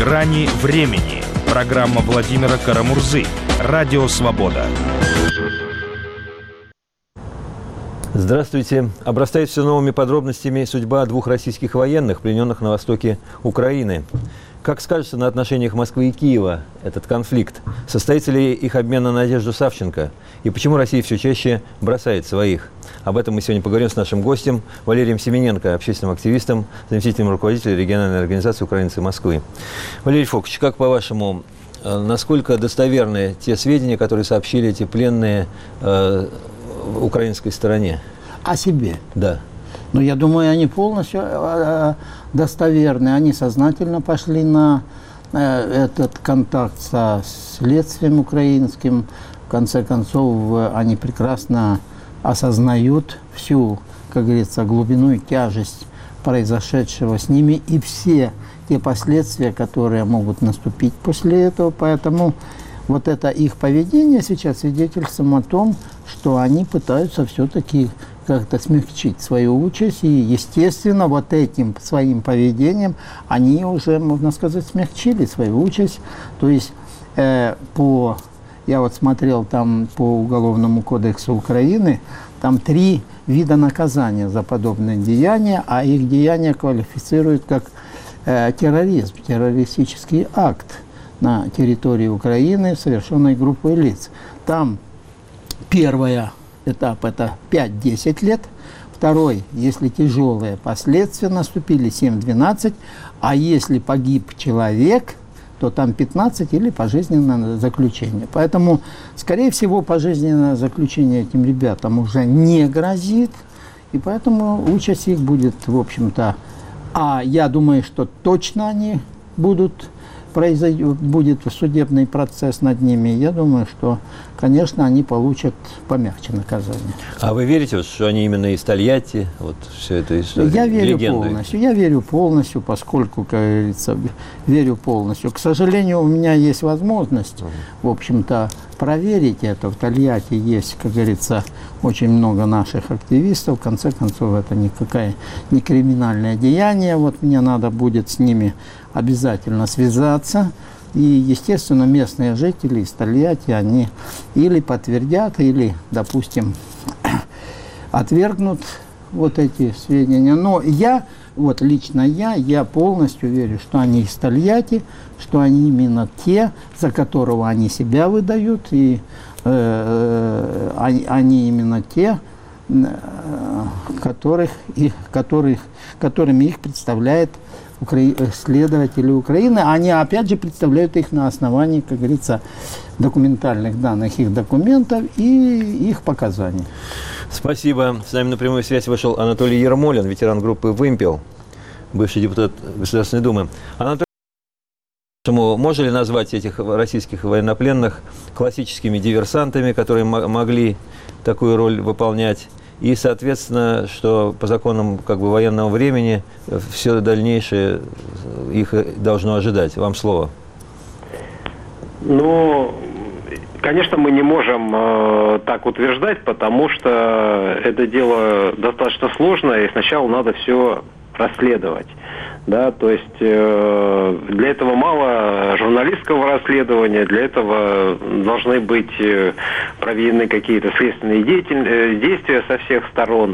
«Грани времени». Программа Владимира Карамурзы. Радио «Свобода». Здравствуйте. Обрастает все новыми подробностями судьба двух российских военных, плененных на востоке Украины. Как скажется на отношениях Москвы и Киева этот конфликт? Состоится ли их обмен на Надежду Савченко? И почему Россия все чаще бросает своих? Об этом мы сегодня поговорим с нашим гостем Валерием Семененко, общественным активистом, заместителем руководителя региональной организации «Украинцы Москвы». Валерий Фокович, как по-вашему, насколько достоверны те сведения, которые сообщили эти пленные украинской стороне? О себе? Да. Но я думаю, они полностью достоверны. Они сознательно пошли на этот контакт со следствием украинским. В конце концов, они прекрасно осознают всю, как говорится, глубину и тяжесть произошедшего с ними и все те последствия, которые могут наступить после этого. Поэтому вот это их поведение сейчас свидетельствует о том, что они пытаются все-таки как-то смягчить свою участь. И, естественно, вот этим своим поведением они уже, можно сказать, смягчили свою участь. То есть я вот смотрел там по Уголовному кодексу Украины, там 3 вида наказания за подобные деяния, а их деяния квалифицируют как терроризм, террористический акт на территории Украины, совершенной группой лиц. Там первый этап – это 5-10 лет, второй, если тяжелые последствия наступили, 7-12, а если погиб человек, то там 15 или пожизненное заключение. Поэтому, скорее всего, пожизненное заключение этим ребятам уже не грозит, и поэтому участь их будет, в общем-то, я думаю, что точно они будет судебный процесс над ними. Я думаю, что, конечно, они получат помягче наказание. А вы верите, что они именно из Тольятти? Вот все это история. Я верю полностью, поскольку, как говорится, верю полностью. К сожалению, у меня есть возможность, в общем-то, проверить это. В Тольятти есть, как говорится, очень много наших активистов. В конце концов, это никакое не криминальное деяние. Вот мне надо будет с ними обязательно связаться. И, естественно, местные жители из Тольятти, они или подтвердят, или, допустим, отвергнут вот эти сведения. Но лично я полностью верю, что они из Тольятти, что они именно те, за которого они себя выдают, и они именно те, которыми их представляет следователи Украины. Они, опять же, представляют их на основании, как говорится, документальных данных, их документов и их показаний. Спасибо. С нами на прямую связь вышел Анатолий Ермолин, ветеран группы «Вымпел», бывший депутат Государственной Думы. Анатолий, можно ли назвать этих российских военнопленных классическими диверсантами, которые могли такую роль выполнять? И, соответственно, что по законам военного времени все дальнейшее их должно ожидать. Вам слово. Конечно, мы не можем так утверждать, потому что это дело достаточно сложное, и сначала надо все расследовать. Да, то есть для этого мало журналистского расследования, для этого должны быть проведены какие-то следственные действия со всех сторон.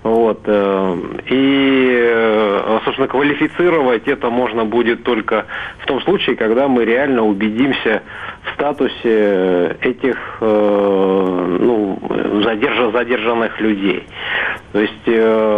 И, собственно, квалифицировать это можно будет только в том случае, когда мы реально убедимся в статусе этих задержанных людей. То есть,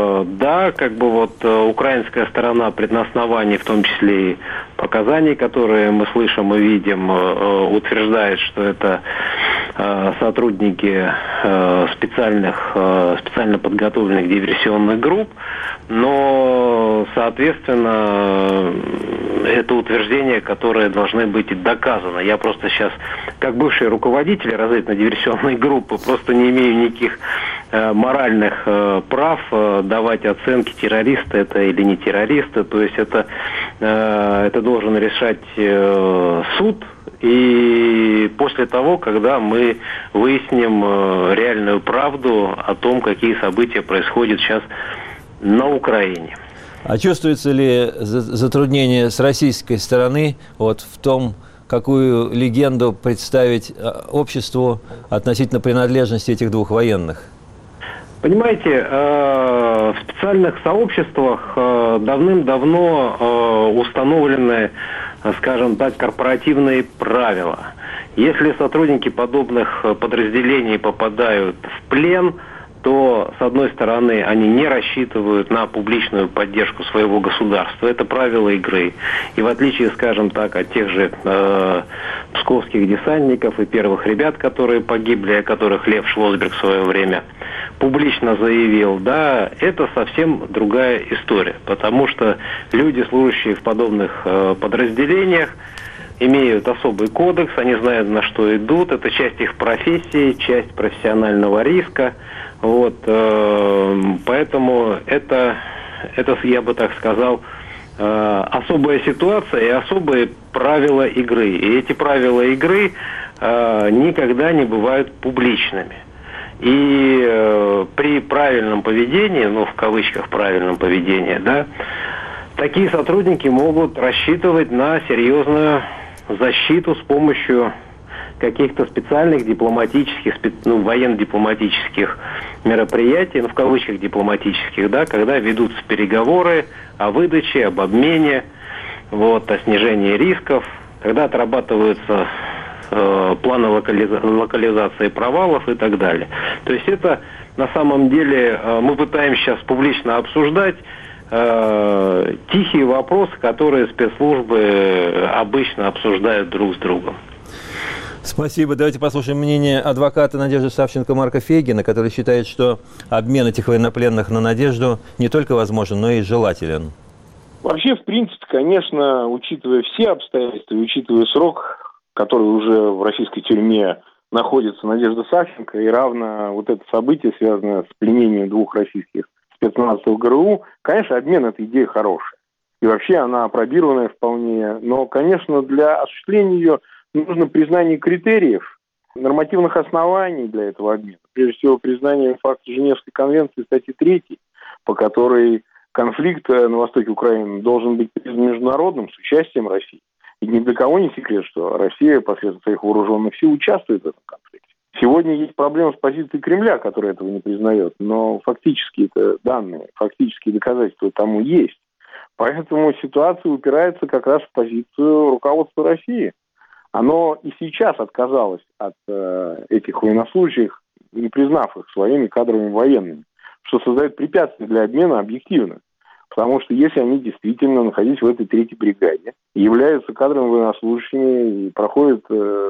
украинская сторона на основании, в том числе и показаний, которые мы слышим и видим, утверждает, что это сотрудники специально подготовленных диверсионных групп, но, соответственно, это утверждения, которые должны быть доказаны. Я просто сейчас, как бывший руководитель разведывательно-диверсионной группы, просто не имею никаких моральных прав давать оценки, террористы это или не террористы. То есть это должен решать суд. И после того, когда мы выясним реальную правду о том, какие события происходят сейчас на Украине. А чувствуется ли затруднение с российской стороны вот в том, какую легенду представить обществу относительно принадлежности этих двух военных? Понимаете, в специальных сообществах давным-давно установлены, скажем так, корпоративные правила. Если сотрудники подобных подразделений попадают в плен, то, с одной стороны, они не рассчитывают на публичную поддержку своего государства. Это правила игры. И в отличие, скажем так, от тех же псковских десантников и первых ребят, которые погибли, о которых Лев Шлосберг в свое время публично заявил, да, это совсем другая история. Потому что люди, служащие в подобных подразделениях, имеют особый кодекс, они знают, на что идут. Это часть их профессии, часть профессионального риска. Вот, поэтому это, я бы так сказал, особая ситуация и особые правила игры. И эти правила игры никогда не бывают публичными. И при правильном поведении, ну, в кавычках правильном поведении, да, такие сотрудники могут рассчитывать на серьезную защиту с помощью каких-то специальных дипломатических, военно-дипломатических мероприятий, в кавычках дипломатических, да, когда ведутся переговоры о выдаче, об обмене, о снижении рисков, когда отрабатываются планы локализации провалов и так далее. То есть это на самом деле мы пытаемся сейчас публично обсуждать тихие вопросы, которые спецслужбы обычно обсуждают друг с другом. Спасибо. Давайте послушаем мнение адвоката Надежды Савченко Марка Фейгина, который считает, что обмен этих военнопленных на Надежду не только возможен, но и желателен. Вообще, в принципе, конечно, учитывая все обстоятельства и учитывая срок, который уже в российской тюрьме находится Надежда Савченко, и равно вот это событие, связанное с пленением двух российских спецназовцев ГРУ, конечно, обмен – это идея хорошая. И вообще она опробированная вполне. Но, конечно, для осуществления ее нужно признание критериев, нормативных оснований для этого обмена. Прежде всего, признание факта Женевской конвенции статьи 3, по которой конфликт на востоке Украины должен быть признан международным с участием России. И ни для кого не секрет, что Россия посредством своих вооруженных сил участвует в этом конфликте. Сегодня есть проблема с позицией Кремля, который этого не признает, но фактические данные, фактические доказательства тому есть. Поэтому ситуация упирается как раз в позицию руководства России. Оно и сейчас отказалось от этих военнослужащих, не признав их своими кадровыми военными, что создает препятствия для обмена объективно. Потому что если они действительно находились в этой третьей бригаде, являются кадровыми военнослужащими и проходят,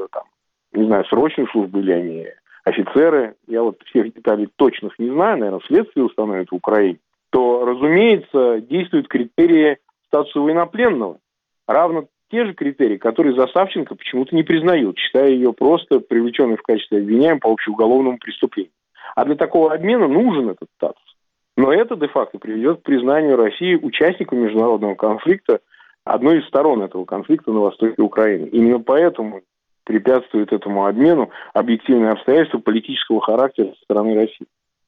срочную службу, или они офицеры, я вот всех деталей точных не знаю, наверное, следствие установит в Украине, то, разумеется, действуют критерии статуса военнопленного. Равно те же критерии, которые за Савченко почему-то не признают, считая ее просто привлеченной в качестве обвиняемой по общеуголовному преступлению. А для такого обмена нужен этот статус. Но это де-факто приведет к признанию России участником международного конфликта, одной из сторон этого конфликта на востоке Украины. Именно поэтому препятствует этому обмену объективные обстоятельства политического характера со стороны России.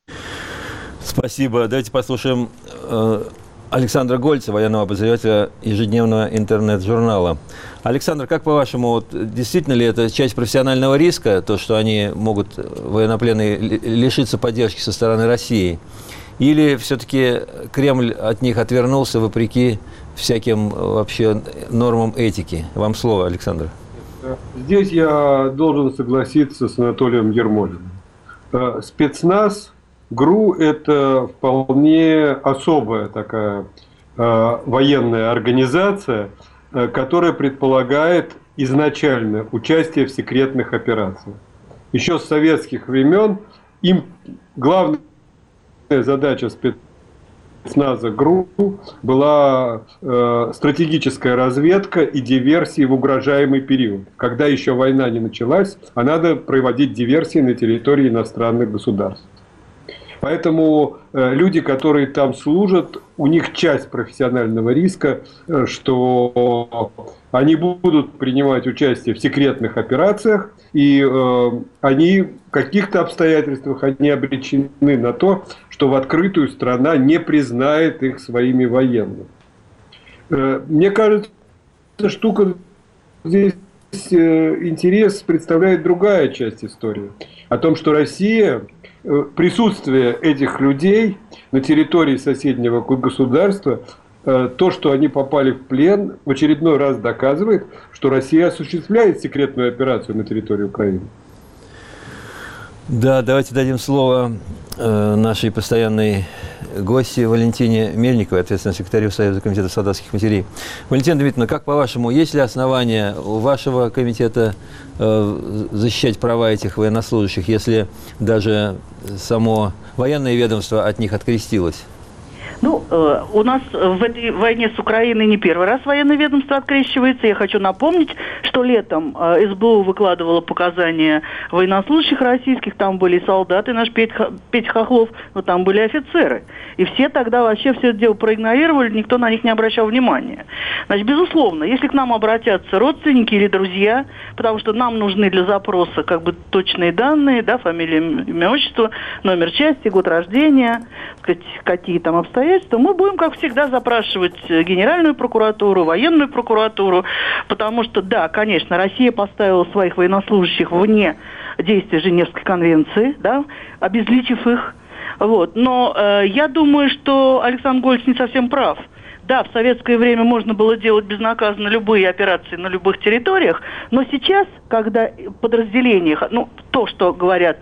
Спасибо. Давайте послушаем Александра Гольца, военного обозревателя ежедневного интернет-журнала. Александр, как по-вашему, действительно ли это часть профессионального риска, то, что они могут, военнопленные, лишиться поддержки со стороны России? Или все-таки Кремль от них отвернулся вопреки всяким вообще нормам этики? Вам слово, Александр. Здесь я должен согласиться с Анатолием Ермолиным. Спецназ ГРУ – это вполне особая такая военная организация, которая предполагает изначально участие в секретных операциях. Еще с советских времен им главная задача спецназа ГРУ была стратегическая разведка и диверсии в угрожаемый период. Когда еще война не началась, а надо проводить диверсии на территории иностранных государств. Поэтому люди, которые там служат, у них часть профессионального риска, что они будут принимать участие в секретных операциях, и они в каких-то обстоятельствах они обречены на то, что в открытую страна не признает их своими военными. Мне кажется, штука здесь интерес представляет другая часть истории. О том, что Россия, присутствие этих людей на территории соседнего государства, то, что они попали в плен, в очередной раз доказывает, что Россия осуществляет секретную операцию на территории Украины. Да, давайте дадим слово нашей постоянной гости Валентине Мельниковой, ответственному секретарю Союза комитета солдатских матерей. Валентина Дмитриевна, как по-вашему, есть ли основания у вашего комитета защищать права этих военнослужащих, если даже само военное ведомство от них открестилось? Ну, у нас в этой войне с Украиной не первый раз военное ведомство открещивается. Я хочу напомнить, что летом СБУ выкладывала показания военнослужащих российских. Там были и солдаты, наш Петя Хохлов, но там были офицеры. И все тогда вообще все это дело проигнорировали, никто на них не обращал внимания. Значит, безусловно, если к нам обратятся родственники или друзья, потому что нам нужны для запроса как бы точные данные, да, фамилия, имя, отчество, номер части, год рождения, какие там обстоятельства, мы будем, как всегда, запрашивать Генеральную прокуратуру, военную прокуратуру, потому что, да, конечно, Россия поставила своих военнослужащих вне действия Женевской конвенции, да, обезличив их. Вот. Но я думаю, что Александр Гольц не совсем прав. Да, в советское время можно было делать безнаказанно любые операции на любых территориях, но сейчас, когда подразделения, ну, то, что говорят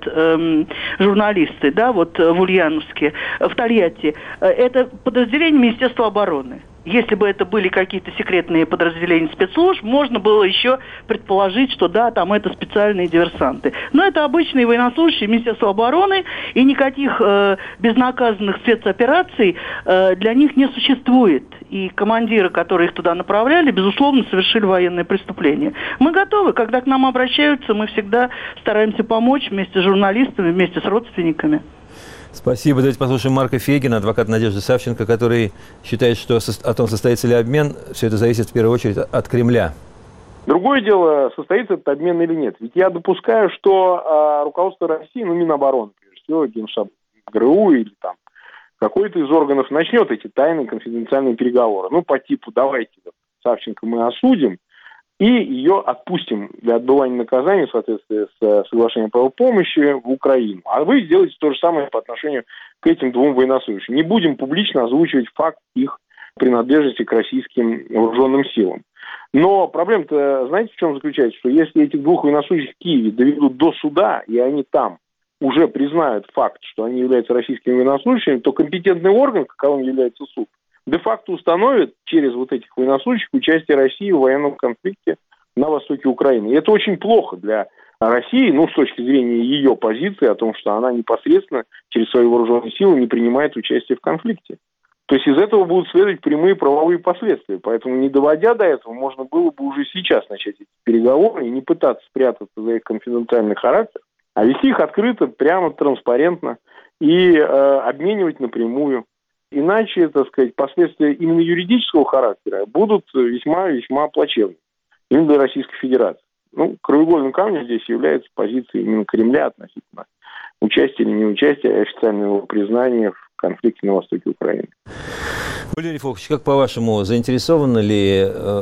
журналисты, да, вот в Ульяновске, в Тольятти, это подразделение Министерства обороны. Если бы это были какие-то секретные подразделения спецслужб, можно было еще предположить, что да, там это специальные диверсанты. Но это обычные военнослужащие Министерства обороны, и никаких безнаказанных спецопераций для них не существует. И командиры, которые их туда направляли, безусловно, совершили военное преступление. Мы готовы, когда к нам обращаются, мы всегда стараемся помочь вместе с журналистами, вместе с родственниками. Спасибо. Давайте послушаем Марка Фейгина, адвоката Надежды Савченко, который считает, что о том, состоится ли обмен, все это зависит в первую очередь от Кремля. Другое дело, состоится этот обмен или нет. Ведь я допускаю, что руководство России, ну, Минобороны, прежде всего, Генштаб ГРУ или там какой-то из органов начнет эти тайные конфиденциальные переговоры. Ну, по типу, давайте Савченко мы осудим и ее отпустим для отбывания наказания в соответствии с соглашением о помощи в Украину. А вы сделаете то же самое по отношению к этим двум военнослужащим. Не будем публично озвучивать факт их принадлежности к российским вооруженным силам. Но проблема-то, знаете, в чем заключается? Что если этих двух военнослужащих в Киеве доведут до суда, и они там уже признают факт, что они являются российскими военнослужащими, то компетентный орган, каковым является суд, де-факто установит через вот этих военнослужащих участие России в военном конфликте на востоке Украины. И это очень плохо для России, ну, с точки зрения ее позиции о том, что она непосредственно через свои вооруженные силы не принимает участие в конфликте. То есть из этого будут следовать прямые правовые последствия. Поэтому, не доводя до этого, можно было бы уже сейчас начать эти переговоры и не пытаться спрятаться за их конфиденциальный характер, а вести их открыто, прямо, транспарентно и обменивать напрямую. Иначе, так сказать, последствия именно юридического характера будут весьма плачевны именно для Российской Федерации. Ну, краеугольным камнем здесь является позиция именно Кремля относительно участия или неучастия, официального признания в конфликте на востоке Украины. Валерий Фокич, как по-вашему, заинтересована ли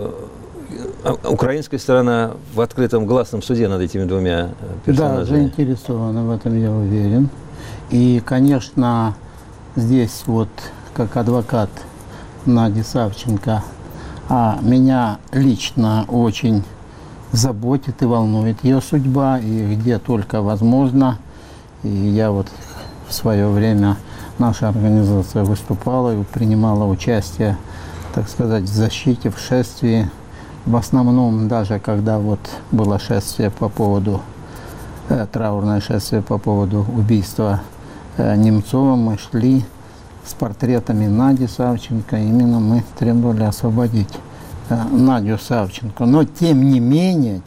украинская сторона в открытом гласном суде над этими двумя персонажами? Да, заинтересована, в этом я уверен. И, конечно, здесь вот, как адвокат Нади Савченко, меня лично очень заботит и волнует ее судьба, и где только возможно. И я вот в свое время, наша организация выступала и принимала участие, так сказать, в защите, в шествии. В основном, даже когда вот было шествие по поводу, траурное шествие по поводу убийства Немцова, мы шли с портретами Нади Савченко. Именно мы требовали освободить Надю Савченко. Но тем не менее,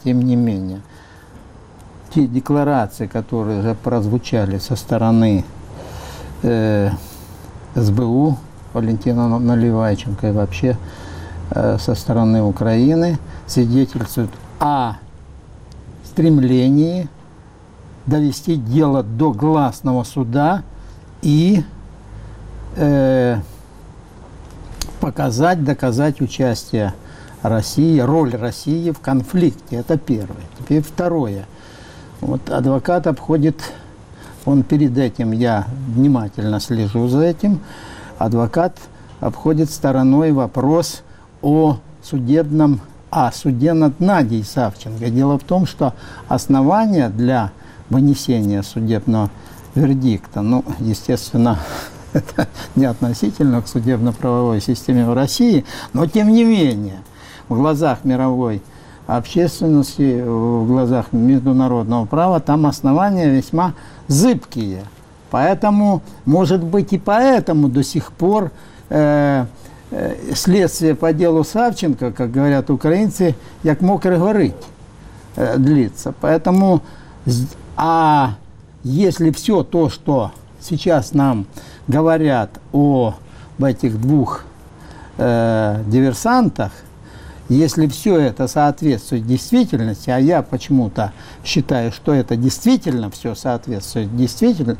те декларации, которые уже прозвучали со стороны СБУ Валентина Наливайченко и вообще со стороны Украины свидетельствуют о стремлении довести дело до гласного суда и доказать участие России, роль России в конфликте. Это первое. Теперь второе. Вот адвокат обходит, он перед этим, я внимательно слежу за этим, адвокат обходит стороной вопрос о суде над Надей Савченко. Дело в том, что основания для вынесения судебного вердикта, ну, естественно, это не относительно к судебно-правовой системе в России, но тем не менее, в глазах мировой общественности, в глазах международного права, там основания весьма зыбкие. Поэтому, может быть, и поэтому до сих пор следствие по делу Савченко, как говорят украинцы, як мокрый горыть, длится. Поэтому, а если все то, что сейчас нам говорят об этих двух диверсантах, если все это соответствует действительности, а я почему-то считаю, что это действительно все соответствует действительно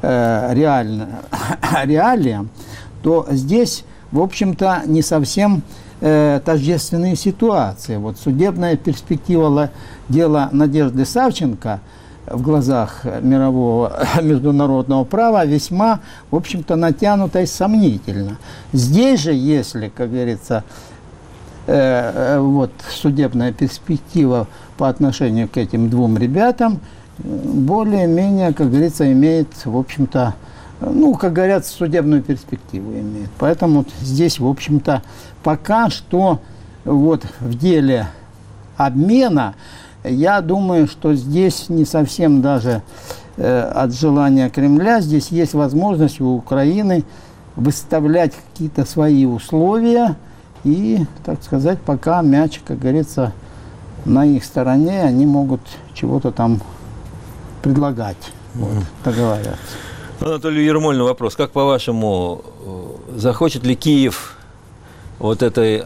реалиям, то здесь, в общем-то, не совсем тождественные ситуации. Вот судебная перспектива дела Надежды Савченко в глазах мирового международного права весьма, в общем-то, натянута и сомнительно. Здесь же, если, как говорится, вот судебная перспектива по отношению к этим двум ребятам более-менее, как говорится, имеет, в общем-то, ну, как говорят, судебную перспективу имеет. Поэтому здесь, в общем-то, пока что вот в деле обмена, я думаю, что здесь не совсем даже от желания Кремля, здесь есть возможность у Украины выставлять какие-то свои условия, и, так сказать, пока мяч, как говорится, на их стороне, они могут чего-то там предлагать, вот, договариваться. Анатолий Ермольный вопрос. Как по-вашему, захочет ли Киев вот этой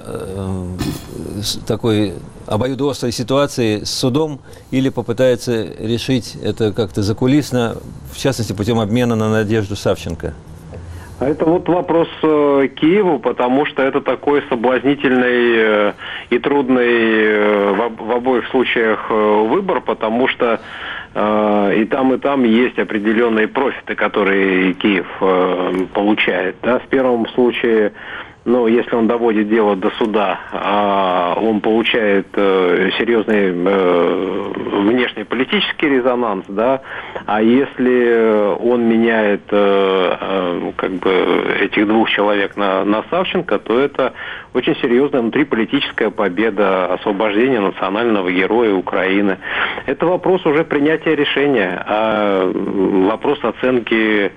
такой обоюдоострой ситуации с судом или попытается решить это как-то закулисно, в частности, путем обмена на Надежду Савченко? Это вот вопрос Киеву, потому что это такой соблазнительный и трудный в обоих случаях выбор, потому что и там есть определенные профиты, которые Киев получает. Да? В первом случае, ну, если он доводит дело до суда, он получает серьезный внешнеполитический резонанс, да, а если он меняет как бы этих двух человек на Савченко, то это очень серьезная внутриполитическая победа, освобождения национального героя Украины. Это вопрос уже принятия решения, вопрос оценки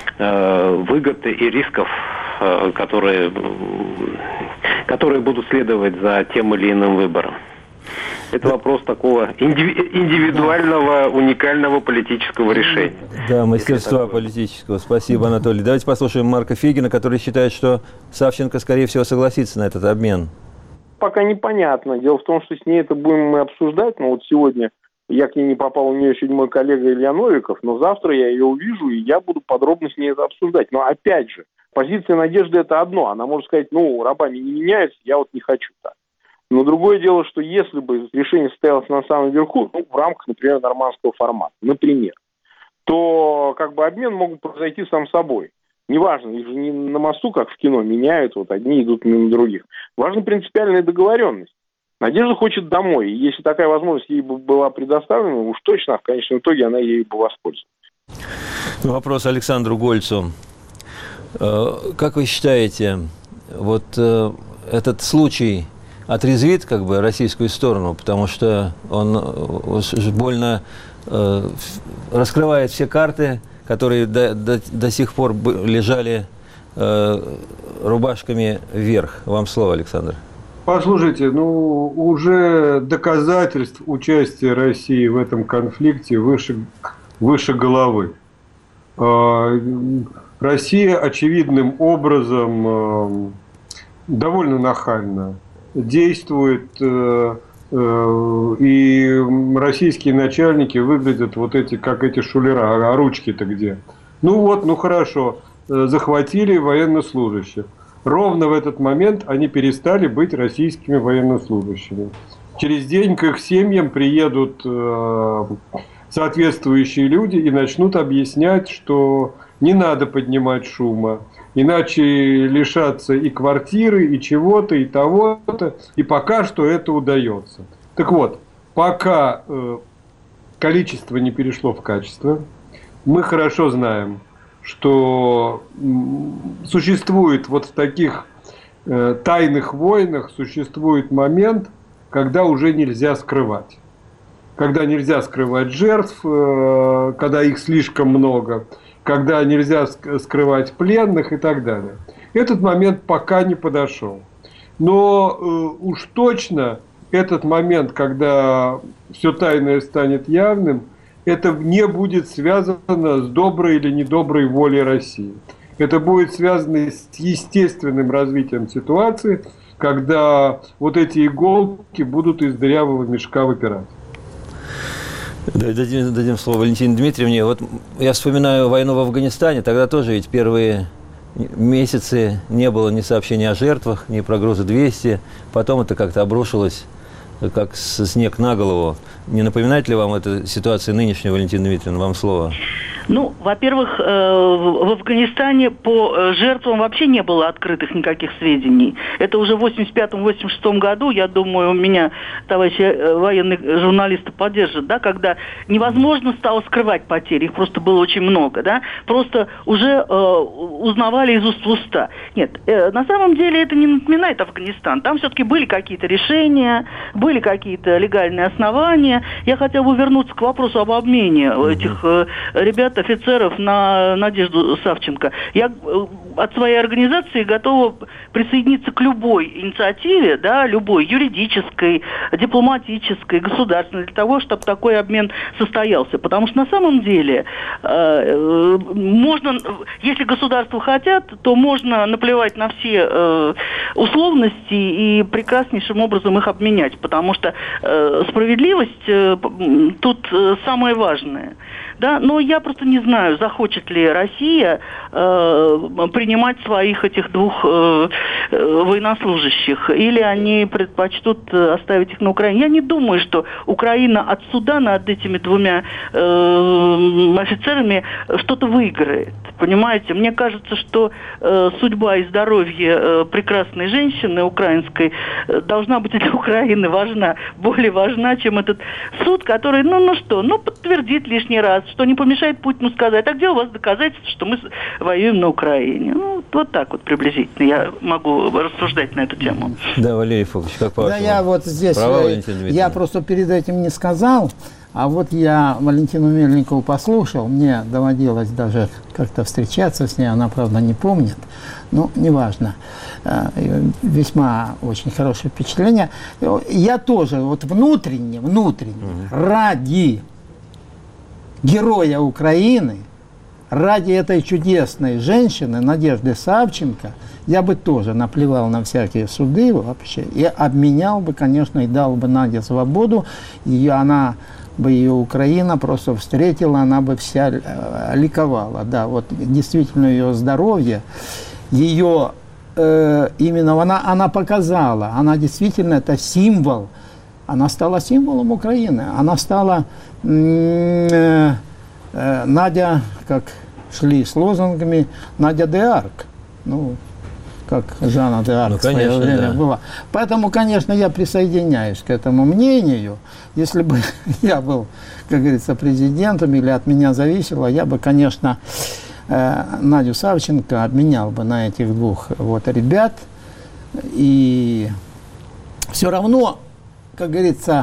выгод и рисков, которые будут следовать за тем или иным выбором. Это вопрос такого индивидуального, уникального политического решения. Да, мастерства политического. Спасибо, Анатолий. Давайте послушаем Марка Фегина, который считает, что Савченко, скорее всего, согласится на этот обмен. Пока непонятно. Дело в том, что с ней это будем мы обсуждать. Но вот сегодня я к ней не попал, у нее сегодня мой коллега Илья Новиков, но завтра я ее увижу, и я буду подробно с ней это обсуждать. Но опять же, позиция Надежды – это одно. Она может сказать, ну, рабами не меняется, я вот не хочу так. Но другое дело, что если бы решение состоялось на самом верху, ну, в рамках, например, нормандского формата, например, то как бы обмен мог произойти сам собой. Неважно, их же не на мосту, как в кино, меняют, вот одни идут мимо других. Важна принципиальная договоренность. Надежда хочет домой, и если такая возможность ей бы была предоставлена, уж точно, в конечном итоге она ею бы воспользовалась. Вопрос Александру Гольцу. Как вы считаете, вот этот случай отрезвит как бы российскую сторону, потому что он больно раскрывает все карты, которые до сих пор лежали рубашками вверх. Вам слово, Александр. Послушайте, ну уже доказательств участия России в этом конфликте выше головы. Россия очевидным образом довольно нахально действует, и российские начальники выглядят вот эти, как эти шулера, а ручки-то где? Ну вот, ну хорошо, захватили военнослужащих. Ровно в этот момент они перестали быть российскими военнослужащими. Через день к их семьям приедут соответствующие люди и начнут объяснять, что не надо поднимать шума, иначе лишаться и квартиры, и чего-то, и того-то, и пока что это удается. Так вот, пока количество не перешло в качество, мы хорошо знаем, что существует вот в таких тайных войнах, существует момент, когда уже нельзя скрывать. Когда нельзя скрывать жертв, когда их слишком много, когда нельзя скрывать пленных и так далее. Этот момент пока не подошел. Но уж точно этот момент, когда все тайное станет явным, это не будет связано с доброй или недоброй волей России. Это будет связано с естественным развитием ситуации, когда вот эти иголки будут из дырявого мешка выпирать. Дадим слово Валентине Дмитриевне. Вот я вспоминаю войну в Афганистане, тогда тоже ведь первые месяцы не было ни сообщения о жертвах, ни про груза-200. Потом это как-то обрушилось, как снег на голову. Не напоминает ли вам эта ситуация нынешняя, Валентина Дмитриевна? Вам слово. Ну, во-первых, в Афганистане по жертвам вообще не было открытых никаких сведений. Это уже в 1985-1986 году, я думаю, меня товарищи военные журналисты поддержат, да, когда невозможно стало скрывать потери, их просто было очень много, да, просто уже узнавали из уст в уста. Нет, на самом деле это не напоминает Афганистан. Там все-таки были какие-то решения, были какие-то легальные основания. Я хотела бы вернуться к вопросу об обмене этих ребят, офицеров на Надежду Савченко. Я от своей организации готова присоединиться к любой инициативе, да, любой юридической, дипломатической, государственной, для того, чтобы такой обмен состоялся. Потому что на самом деле можно, если государства хотят, то можно наплевать на все условности и прекраснейшим образом их обменять. Потому что справедливость тут самое важное. Да, но я просто не знаю, захочет ли Россия принимать своих этих двух военнослужащих, или они предпочтут оставить их на Украине. Я не думаю, что Украина от суда над этими двумя офицерами что-то выиграет. Понимаете, мне кажется, что судьба и здоровье прекрасной женщины украинской должна быть для Украины важна, более важна, чем этот суд, который, подтвердит лишний раз, что не помешает Путину сказать, а где у вас доказательства, что мы воюем на Украине? Ну, вот так вот приблизительно я могу рассуждать на эту тему. Да, Валерий Фокович, как по-вашему? Да, я вот здесь, я просто перед этим не сказал, а вот я Валентину Мельникову послушал, мне доводилось даже как-то встречаться с ней, она, правда, не помнит, но неважно. Весьма очень хорошее впечатление. Я тоже вот внутренне, ради героя Украины, ради этой чудесной женщины, Надежды Савченко, я бы тоже наплевал на всякие суды вообще и обменял бы, конечно, и дал бы Наде свободу, ее Украина просто встретила, она бы вся ликовала. Да, вот действительно ее здоровье, ее именно она показала, она действительно это символ, она стала символом Украины, она стала Надя, как шли с лозунгами, Надя де Арк, ну, как Жанна де Арк в свое время была. Поэтому, конечно, я присоединяюсь к этому мнению. Если бы я был, как говорится, президентом или от меня зависело, я бы, конечно, Надю Савченко обменял бы на этих двух вот ребят. И все равно, как говорится,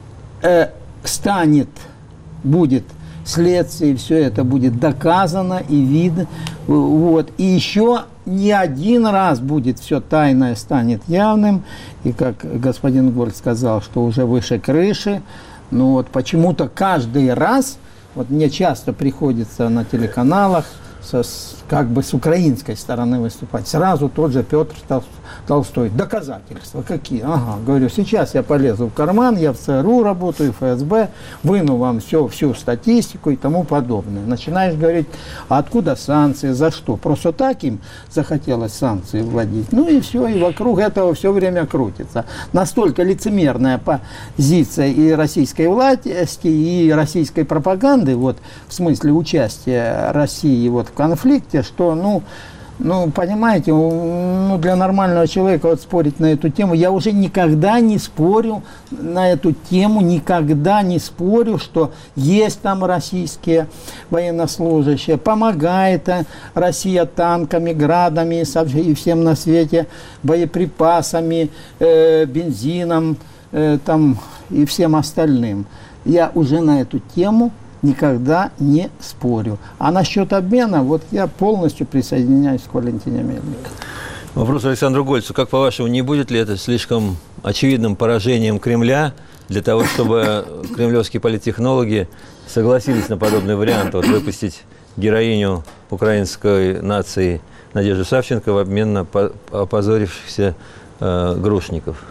будет следствие, все это будет доказано и видно. Вот. И еще не один раз будет все тайное станет явным. И как господин Горд сказал, что уже выше крыши. Но вот почему-то каждый раз, вот мне часто приходится на телеканалах как бы с украинской стороны выступать. Сразу тот же Петр Толстой. Доказательства какие? Ага, говорю, сейчас я полезу в карман, я в ЦРУ работаю, в ФСБ, выну вам всю статистику и тому подобное. Начинаешь говорить, а откуда санкции, за что? Просто так им захотелось санкции вводить. Ну и все, и вокруг этого все время крутится. Настолько лицемерная позиция и российской власти, и российской пропаганды, вот, в смысле участия России вот, в конфликте, что, ну, понимаете, для нормального человека вот спорить на эту тему, я уже никогда не спорю на эту тему, никогда не спорю, что есть там российские военнослужащие, помогает Россия танками, градами и всем на свете, боеприпасами, бензином там, и всем остальным. Я уже на эту тему никогда не спорю. А насчет обмена, вот я полностью присоединяюсь к Валентине Мельниковой. Вопрос Александру Гольцу. Как, по-вашему, не будет ли это слишком очевидным поражением Кремля для того, чтобы кремлевские политтехнологи согласились на подобный вариант, вот, выпустить героиню украинской нации Надежду Савченко в обмен на опозорившихся грушников?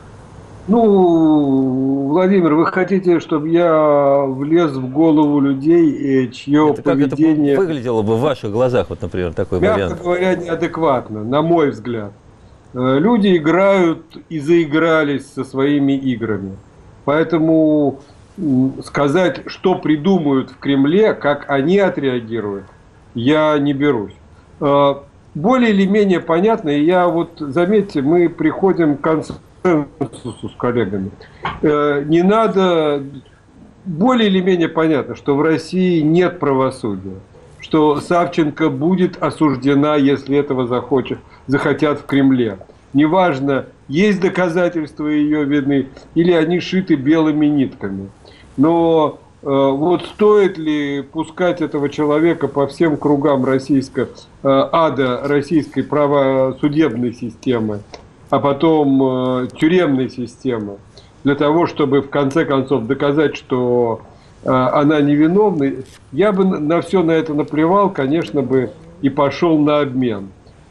Ну, Владимир, вы хотите, чтобы я влез в голову людей, чье поведение... Как это выглядело бы в ваших глазах, вот, например, такой вариант? Мягко говоря, неадекватно, на мой взгляд. Люди играют и заигрались со своими играми. Поэтому сказать, что придумают в Кремле, как они отреагируют, я не берусь. Более или менее понятно, и я вот, заметьте, мы приходим к концу с коллегами. Не надо, более или менее понятно, что в России нет правосудия, что Савченко будет осуждена, если этого захотят в Кремле. Неважно, есть доказательства ее вины или они шиты белыми нитками. Но вот стоит ли пускать этого человека по всем кругам ада российской правосудебной системы, а потом тюремной системы, для того, чтобы в конце концов доказать, что она невиновна, я бы на все на это наплевал, конечно бы, и пошел на обмен.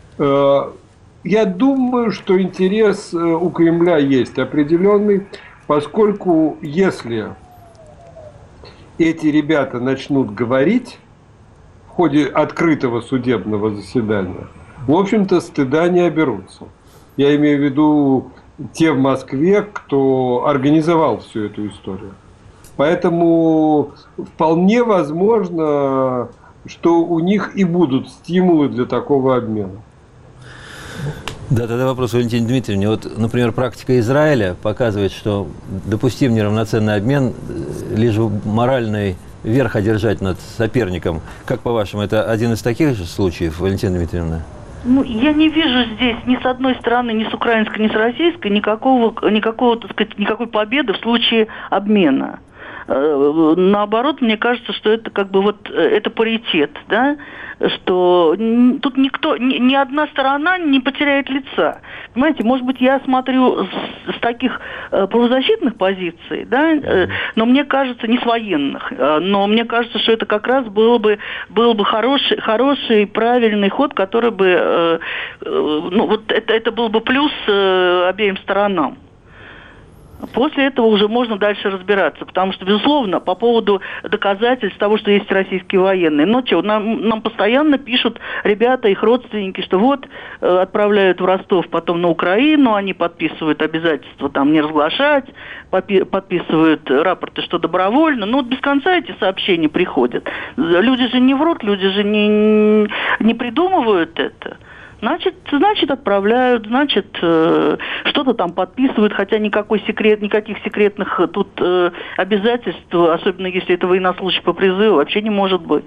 Я думаю, что интерес у Кремля есть определенный, поскольку если эти ребята начнут говорить в ходе открытого судебного заседания, в общем-то, стыда не оберутся. Я имею в виду те в Москве, кто организовал всю эту историю. Поэтому вполне возможно, что у них и будут стимулы для такого обмена. Да, тогда вопрос Валентине Дмитриевне. Вот, например, практика Израиля показывает, что допустим неравноценный обмен, лишь моральный верх одержать над соперником. Как по-вашему, это один из таких же случаев, Валентина Дмитриевна? Ну, я не вижу здесь ни с одной стороны, ни с украинской, ни с российской никакой победы в случае обмена. Наоборот, мне кажется, что это как бы вот это паритет, да, что тут ни одна сторона не потеряет лица. Понимаете, может быть, я смотрю с таких правозащитных позиций, да, но мне кажется, не с военных, но мне кажется, что это как раз был бы хороший, правильный ход, который бы, ну, вот это был бы плюс обеим сторонам. После этого уже можно дальше разбираться, потому что, безусловно, по поводу доказательств того, что есть российские военные, но что, нам постоянно пишут ребята, их родственники, что вот отправляют в Ростов, потом на Украину, они подписывают обязательства там не разглашать, подписывают рапорты, что добровольно, но вот без конца эти сообщения приходят. Люди же не врут, люди же не придумывают это. Значит, отправляют, значит, что-то там подписывают, хотя никаких секретных тут обязательств, особенно если это военнослужащий по призыву, вообще не может быть.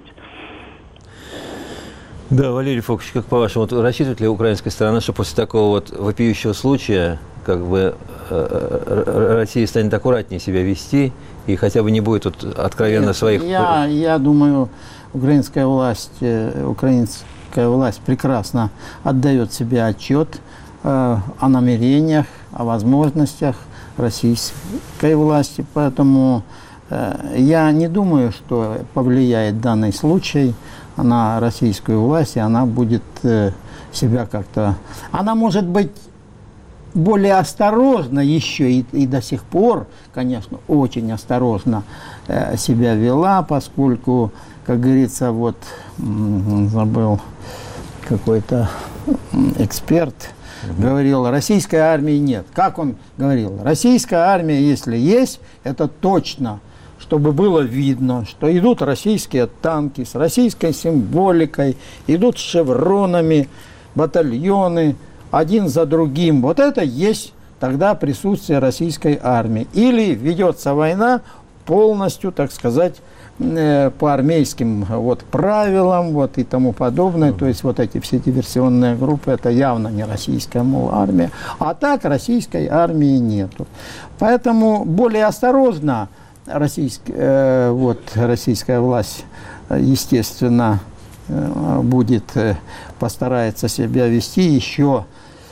Да, Валерий Фокович, как по-вашему, вот рассчитывает ли украинская сторона, что после такого вот вопиющего случая, как бы Россия станет аккуратнее себя вести и хотя бы не будет вот откровенно своих... Я думаю, украинская власть прекрасно отдает себе отчет о намерениях, о возможностях российской власти. Поэтому Я не думаю, что повлияет данный случай на российскую власть, и она будет себя как-то... Она может быть более осторожно еще и до сих пор, конечно, очень осторожно себя вела, поскольку, как говорится, вот забыл какой-то эксперт, говорил, российской армии нет. Как он говорил? Российская армия, если есть, это точно, чтобы было видно, что идут российские танки с российской символикой, идут с шевронами, батальоны, один за другим. Вот это есть тогда присутствие российской армии. Или ведется война полностью, так сказать, по армейским вот правилам вот, и тому подобное. То есть вот эти все диверсионные группы, это явно не российская, мол, армия. А так российской армии нету. Поэтому более осторожно российская власть, естественно, будет, постарается себя вести еще,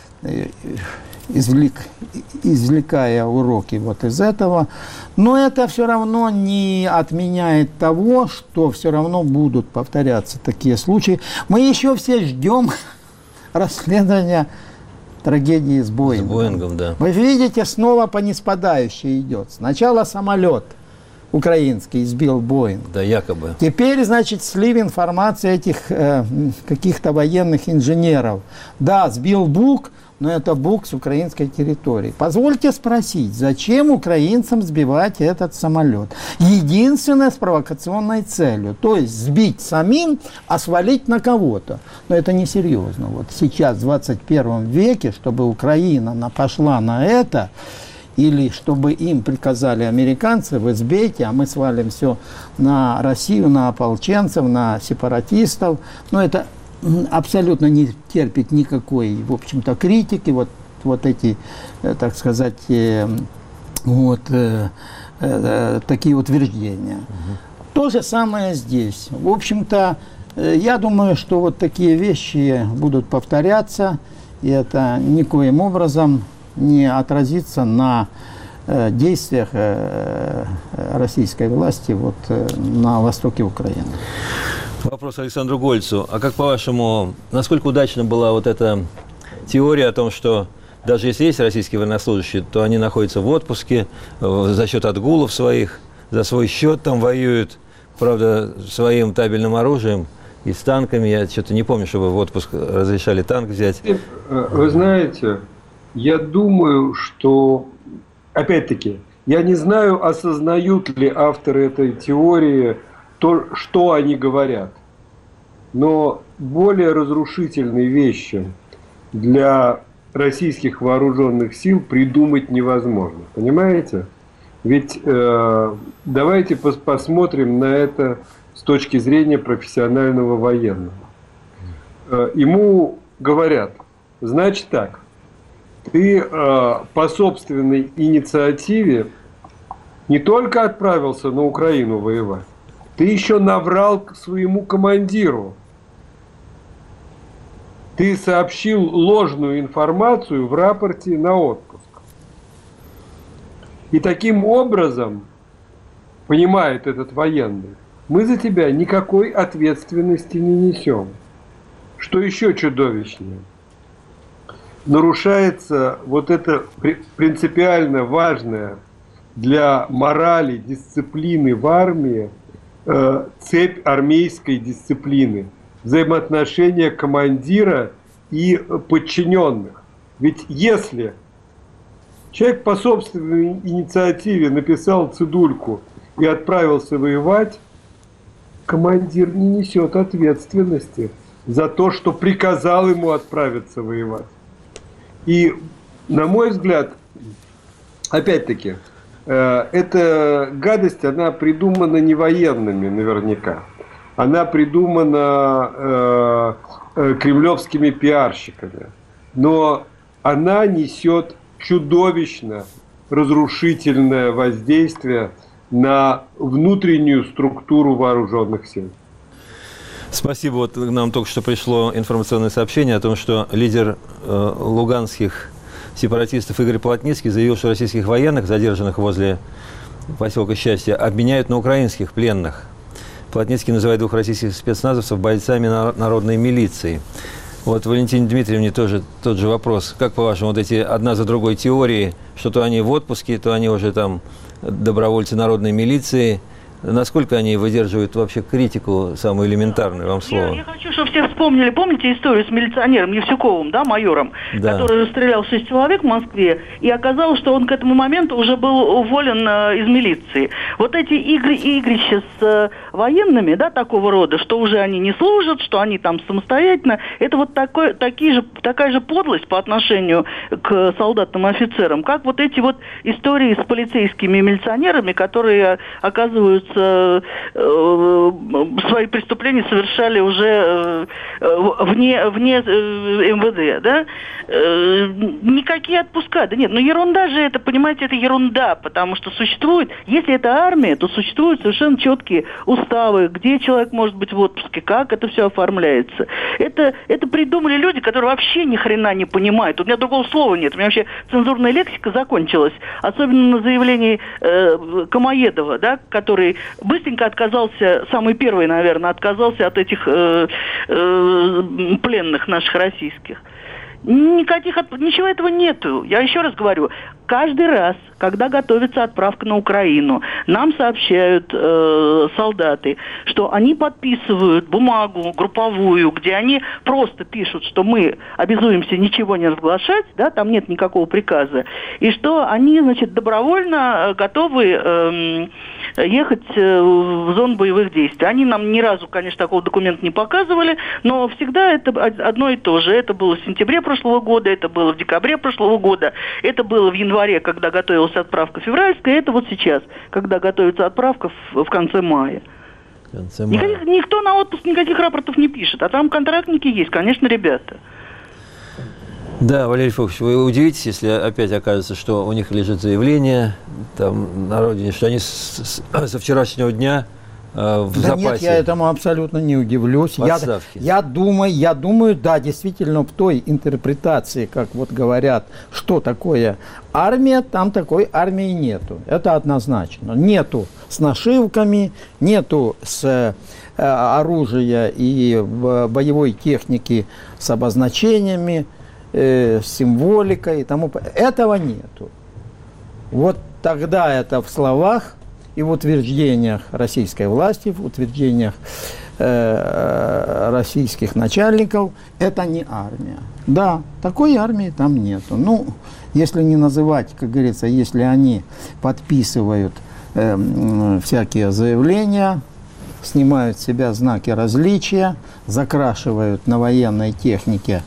извлекая уроки вот из этого. Но это все равно не отменяет того, что все равно будут повторяться такие случаи. Мы еще все ждем расследования трагедии с Боингом. С Боингом, да. Вы видите, снова по ниспадающей идет. Сначала самолет украинский сбил Боинг. Да, якобы. Теперь, значит, слив информации этих каких-то военных инженеров. Да, сбил БУК, но это БУК с украинской территории. Позвольте спросить, зачем украинцам сбивать этот самолет? Единственное, с провокационной целью. То есть сбить самим, а свалить на кого-то. Но это несерьезно. Вот сейчас, в 21 веке, чтобы Украина пошла на это, или чтобы им приказали американцы, вы сбейте, а мы свалим все на Россию, на ополченцев, на сепаратистов. Но это абсолютно не терпит никакой, в общем-то, критики. Вот эти, так сказать, такие утверждения. То же самое здесь. В общем-то, я думаю, что вот такие вещи будут повторяться, и это никоим образом не отразится на действиях российской власти вот, на востоке Украины. Вопрос Александру Гольцу. А как по-вашему, насколько удачна была вот эта теория о том, что даже если есть российские военнослужащие, то они находятся в отпуске за счет отгулов своих, за свой счет там воюют, правда, своим табельным оружием и с танками? Я что-то не помню, чтобы в отпуск разрешали танк взять. Вы знаете, я думаю, что, опять-таки, я не знаю, осознают ли авторы этой теории то, что они говорят. Но более разрушительные вещи для российских вооруженных сил придумать невозможно. Понимаете? Ведь давайте посмотрим на это с точки зрения профессионального военного. Ему говорят, значит так, ты по собственной инициативе не только отправился на Украину воевать, ты еще наврал своему командиру. Ты сообщил ложную информацию в рапорте на отпуск. И таким образом, понимает этот военный, мы за тебя никакой ответственности не несем. Что еще чудовищнее? Нарушается вот это принципиально важное для морали, дисциплины в армии цепь армейской дисциплины, взаимоотношения командира и подчиненных. Ведь если человек по собственной инициативе написал цедульку и отправился воевать, командир не несет ответственности за то, что приказал ему отправиться воевать. И, на мой взгляд, опять-таки, эта гадость, она придумана не военными наверняка. Она придумана кремлевскими пиарщиками. Но она несет чудовищно разрушительное воздействие на внутреннюю структуру вооруженных сил. Спасибо. Вот нам только что пришло информационное сообщение о том, что лидер луганских сепаратистов Игорь Плотницкий заявил, что российских военных, задержанных возле поселка Счастья, обменяют на украинских пленных. Плотницкий называет двух российских спецназовцев бойцами народной милиции. Вот Валентине Дмитриевне тоже тот же вопрос. Как, по-вашему, вот эти одна за другой теории, что то они в отпуске, то они уже там добровольцы народной милиции, насколько они выдерживают вообще критику самую элементарную, вам слово? Я хочу, чтобы все вспомнили, помните историю с милиционером Евсюковым, да, майором, да, который расстрелял 6 человек в Москве, и оказалось, что он к этому моменту уже был уволен из милиции. Вот эти игрища с военными, да, такого рода, что уже они не служат, что они там самостоятельно, это вот такая же подлость по отношению к солдатам и офицерам, как вот эти вот истории с полицейскими и милиционерами, которые оказываются свои преступления совершали уже вне МВД, да? Никакие отпуска, да нет, ерунда же это, понимаете, это ерунда, потому что существует, если это армия, то существуют совершенно четкие уставы, где человек может быть в отпуске, как это все оформляется. Это придумали люди, которые вообще ни хрена не понимают. У меня другого слова нет, у меня вообще цензурная лексика закончилась, особенно на заявлении Камоедова, да, который быстренько отказался, самый первый, наверное, отказался от этих пленных наших российских. Ничего этого нету. Я еще раз говорю, каждый раз, когда готовится отправка на Украину, нам сообщают солдаты, что они подписывают бумагу групповую, где они просто пишут, что мы обязуемся ничего не разглашать, да, там нет никакого приказа, и что они, значит, добровольно готовы ехать в зону боевых действий. Они нам ни разу, конечно, такого документа не показывали, но всегда это одно и то же. Это было в сентябре прошлого года, это было в декабре прошлого года, это было в январе, когда готовилась отправка февральская, это вот сейчас, когда готовится отправка в конце мая. Никто на отпуск никаких рапортов не пишет, а там контрактники есть, конечно, ребята. Да, Валерий Фоксович, вы удивитесь, если опять окажется, что у них лежит заявление там на родине, что они со вчерашнего дня в запасе. Нет, я этому абсолютно не удивлюсь. Я думаю, да, действительно, в той интерпретации, как вот говорят, что такое армия, там такой армии нету. Это однозначно. Нету с нашивками, нету с оружия и боевой техники с обозначениями, с символикой и тому подобное. Этого нету. Вот тогда это в словах и в утверждениях российской власти, в утверждениях российских начальников, это не армия. Да, такой армии там нету. Ну, если не называть, как говорится, если они подписывают всякие заявления, снимают с себя знаки различия, закрашивают на военной технике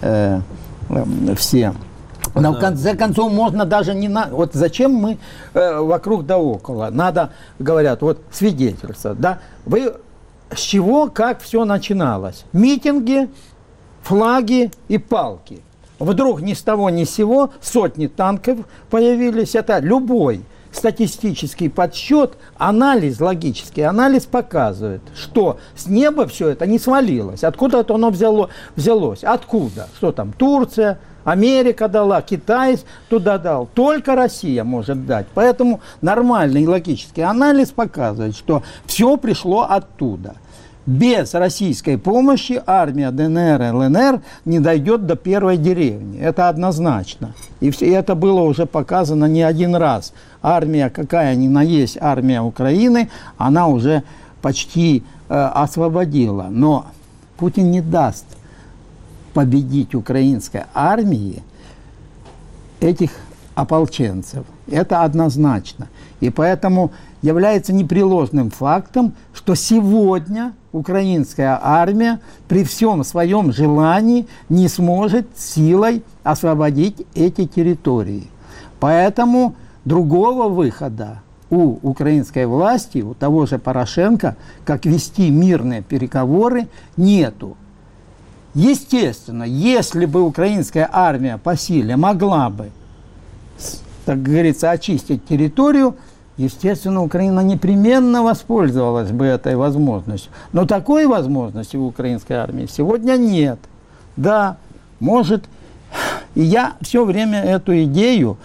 все. Но в конце концов можно даже не... Вот зачем мы вокруг да около? Надо, говорят, вот свидетельство. Да? Вы с чего, как все начиналось? Митинги, флаги и палки. Вдруг ни с того ни с сего сотни танков появились. Это любой статистический подсчет, анализ, логический анализ показывает, что с неба все это не свалилось. Откуда-то оно взялось. Откуда? Что там? Турция, Америка дала, Китай туда дал. Только Россия может дать. Поэтому нормальный логический анализ показывает, что все пришло оттуда. Без российской помощи армия ДНР и ЛНР не дойдет до первой деревни. Это однозначно. И это было уже показано не один раз. Армия, какая ни на есть армия Украины, она уже почти освободила. Но Путин не даст победить украинской армии этих ополченцев. Это однозначно. И поэтому является непреложным фактом, что сегодня украинская армия при всем своем желании не сможет силой освободить эти территории. Поэтому другого выхода у украинской власти, у того же Порошенко, как вести мирные переговоры, нету. Естественно, если бы украинская армия по силе могла бы, так говорится, очистить территорию, естественно, Украина непременно воспользовалась бы этой возможностью. Но такой возможности у украинской армии сегодня нет. Да, может, и я все время эту идею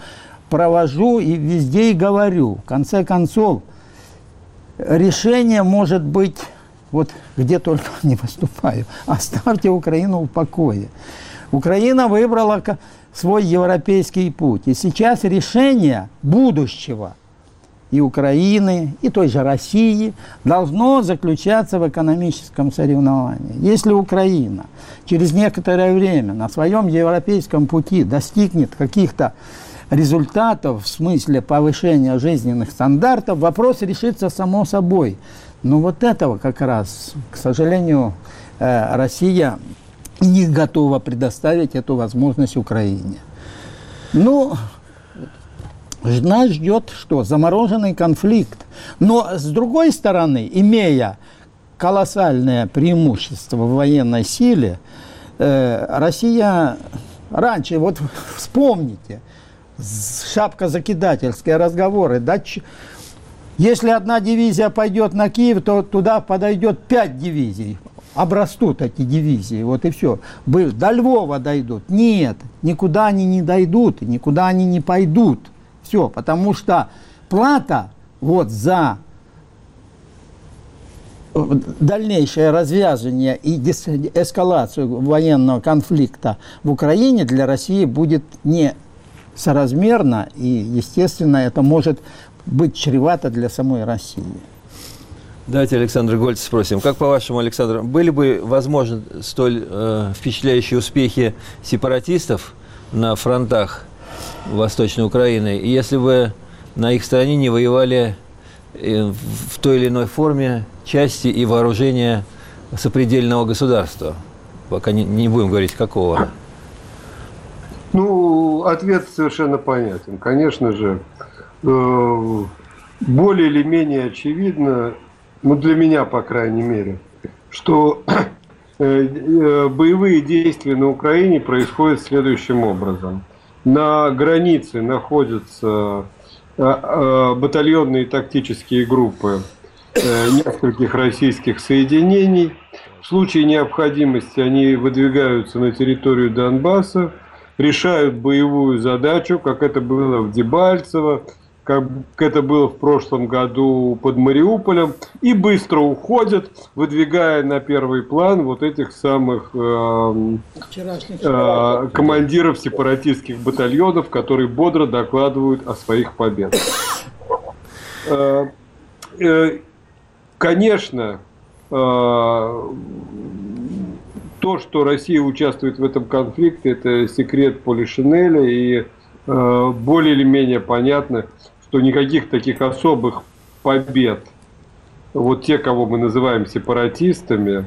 провожу и везде и говорю. В конце концов, решение может быть, вот где только не выступаю, оставьте Украину в покое. Украина выбрала свой европейский путь. И сейчас решение будущего и Украины, и той же России должно заключаться в экономическом соревновании. Если Украина через некоторое время на своем европейском пути достигнет каких-то результатов в смысле повышения жизненных стандартов, вопрос решится само собой. Но вот этого как раз, к сожалению, Россия не готова предоставить эту возможность Украине. Ну, нас ждет что? Замороженный конфликт. Но, с другой стороны, имея колоссальное преимущество в военной силе, Россия раньше, вот вспомните, шапкозакидательские разговоры, да, если одна дивизия пойдет на Киев, то туда подойдет 5 дивизий. Обрастут эти дивизии, вот и все. До Львова дойдут. Нет, никуда они не дойдут, никуда они не пойдут. Все, потому что плата вот за дальнейшее развязывание и эскалацию военного конфликта в Украине для России будет не соразмерно, и, естественно, это может быть чревато для самой России. Давайте Александра Гольца спросим. Как, по-вашему, Александр, были бы возможны столь впечатляющие успехи сепаратистов на фронтах Восточной Украины, если бы на их стороне не воевали в той или иной форме части и вооружения сопредельного государства? Пока не будем говорить, какого. Ну, ответ совершенно понятен. Конечно же, более или менее очевидно, ну, для меня, по крайней мере, что боевые действия на Украине происходят следующим образом. На границе находятся батальонные тактические группы нескольких российских соединений. В случае необходимости они выдвигаются на территорию Донбасса, решают боевую задачу, как это было в Дебальцево, как это было в прошлом году под Мариуполем, и быстро уходят, выдвигая на первый план вот этих самых командиров сепаратистских батальонов, которые бодро докладывают о своих победах. Конечно, то, что Россия участвует в этом конфликте, это секрет Полишинеля, и более или менее понятно, что никаких таких особых побед, вот те, кого мы называем сепаратистами,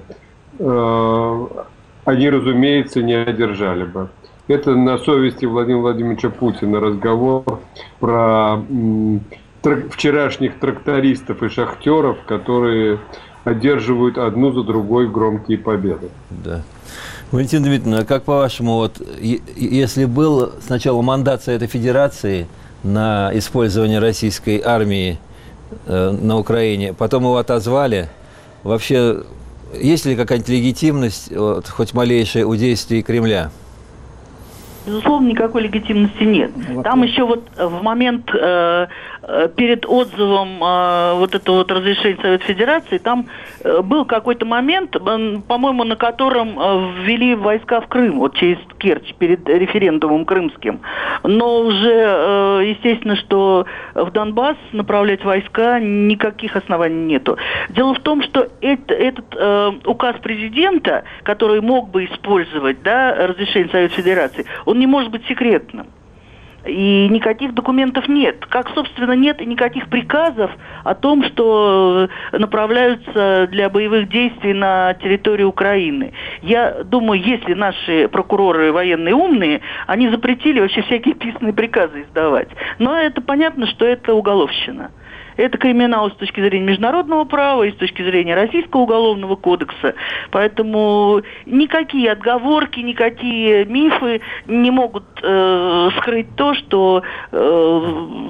они, разумеется, не одержали бы. Это на совести Владимира Владимировича Путина разговор про вчерашних трактористов и шахтеров, которые одерживают одну за другой громкие победы. Да. Валентина Дмитриевна, как по-вашему, вот, если был сначала мандат Совета Федерации на использование российской армии на Украине, потом его отозвали, вообще есть ли какая-нибудь легитимность, вот, хоть малейшая, у действий Кремля? Безусловно, никакой легитимности нет. Там еще вот в момент перед отзывом вот этого вот разрешения Совета Федерации, там был какой-то момент, по-моему, на котором ввели войска в Крым, вот через Керчь, перед референдумом крымским. Но уже, естественно, что в Донбасс направлять войска никаких оснований нету. Дело в том, что этот указ президента, который мог бы использовать, да, разрешение Совета Федерации, он не может быть секретным. И никаких документов нет. Как, собственно, нет и никаких приказов о том, что направляются для боевых действий на территорию Украины. Я думаю, если наши прокуроры военные умные, они запретили вообще всякие писанные приказы издавать. Но это понятно, что это уголовщина. Это криминал с точки зрения международного права и с точки зрения Российского уголовного кодекса. Поэтому никакие отговорки, никакие мифы не могут скрыть то, что